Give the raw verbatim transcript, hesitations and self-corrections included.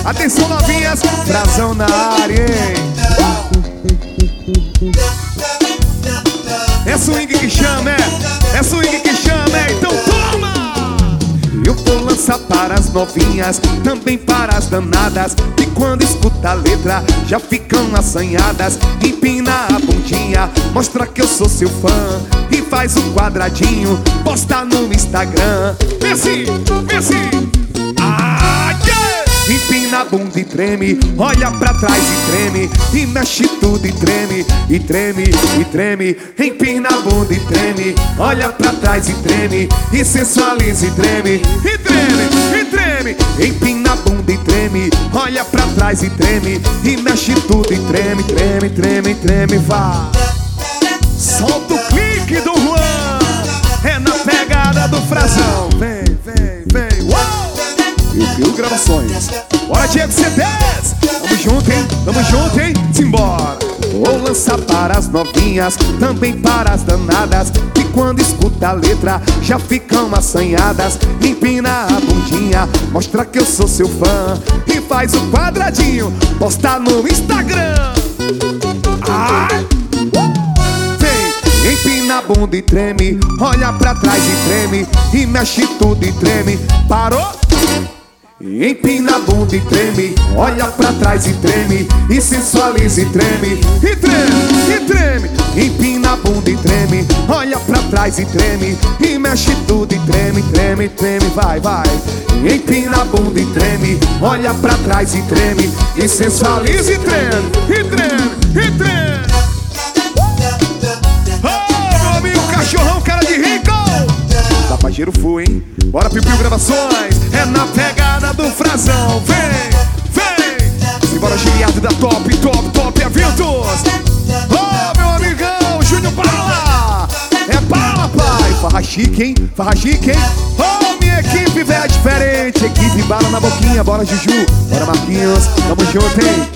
Atenção novinhas, Frazão na área, hein? É swing que chama, é? É swing que chama, é? Então toma! Eu vou lançar para as novinhas, também para as danadas, que quando escuta a letra já ficam assanhadas. Empina a bundinha, mostra que eu sou seu fã e faz um quadradinho, posta no Instagram. Vem assim, vem assim. Ah, yeah! Empina a bunda e treme, olha pra trás e treme, e mexe tudo e treme, e treme, e treme. Empina a bunda e treme, olha pra trás e treme, e sensualiza e treme, e treme, e treme. Empina a bunda e treme, olha pra trás e treme, e mexe tudo e treme, treme, treme, treme, vá. Solta o clique do Juan, é na pegada do Frazão. Vem, vem, vem, uau! Piu-Piu Gravações. Bora, Diego C dez. Tamo junto, hein? Tamo junto, hein? Simbora. Vou lançar para as novinhas, também para as danadas, que quando escuta a letra já ficam assanhadas. Empina a bundinha, mostra que eu sou seu fã e faz o quadradinho, posta no Instagram. Ai! Vem, empina a bunda e treme, olha pra trás e treme, e mexe tudo e treme. Parou? Empina a bunda e treme, olha pra trás e treme, e sensualiza e treme, e treme, e treme. Empina a bunda e treme, olha pra trás e treme, e mexe tudo e treme, treme, treme, vai, vai. Empina a bunda e treme, olha pra trás e treme, e sensualiza e treme, e treme, e treme. Oh, meu amigo cachorrão, cara de rico! Tapageiro full, hein? Bora, Piu-Piu Gravações, é na pegada do Frazão. Vem, vem! Simbora, Giliardo da Top, Top, Top Eventos. Oh, meu amigão, Júnior Bala! É bala, pai! Farra chique, hein? Farra chique, hein? Oh, minha equipe, véia diferente. Equipe Bala na boquinha, bora, Juju. Bora, Marquinhos, tamo junto, hein?